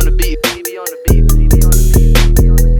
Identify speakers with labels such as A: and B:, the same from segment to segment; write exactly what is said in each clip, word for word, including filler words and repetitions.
A: on the beat. P B on the beat. P B on the beat. P B on the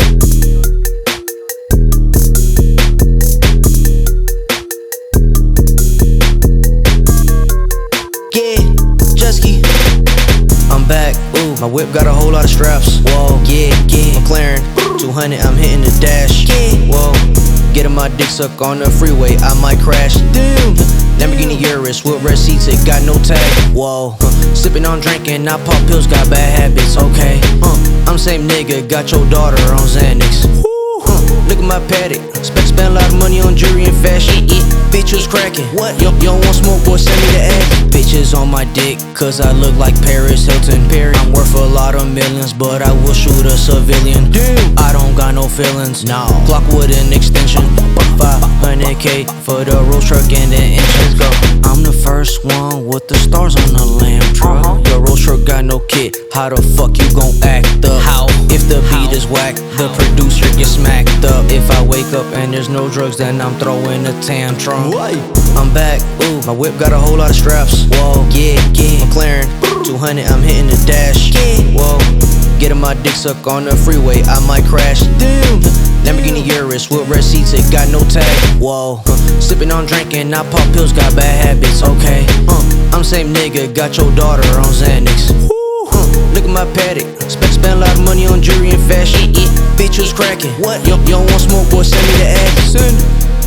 B: beat. Yeah, Jusky, I'm back. Ooh, my whip got a whole lot of straps. Whoa, yeah, yeah. McLaren, two hundred, I'm hitting the dash. Yeah, whoa. Getting my dick sucked on the freeway, I might crash. Damn. Lamborghini Urus with red seats, it got no tag. Whoa, uh, sipping on drinking, I pop pills, got bad habits. Okay, uh, I'm same nigga, got your daughter on Xanax. Uh, look at my paddock, spend, spend a lot of money on jewelry and fashion. Bitches cracking. What? You, you don't want smoke, boy, send me the ad. Bitches on my dick, cause I look like Paris Hilton. Perry. I'm worth a lot of millions, but I will shoot a civilian. Damn. I don't got no feelings, no. Clock with an extension. five hundred K for the Rolls truck and the engines go. I'm the first one with the stars on the lamb truck. Uh-huh. Your Rolls truck got no kit, how the fuck you gon' act up? How? If the beat is whack, the producer gets smacked up. If I wake up and there's no drugs, then I'm throwing a tantrum. What? I'm back, ooh, my whip got a whole lot of straps. Whoa, yeah, yeah. McLaren, two hundred, I'm hitting the dash. Yeah, whoa. Getting my dick sucked on the freeway, I might crash. Damn. Lamborghini Urus with red seats, it got no tag. Whoa, uh, sipping on drinking, I pop pills, got bad habits. Okay, uh, I'm same nigga, got your daughter on Xanax. Uh, look at my paddock, spend, spend a lot of money on jewelry and fashion. Bitches cracking. What? You, you don't want smoke, boy, send me the ad. Send.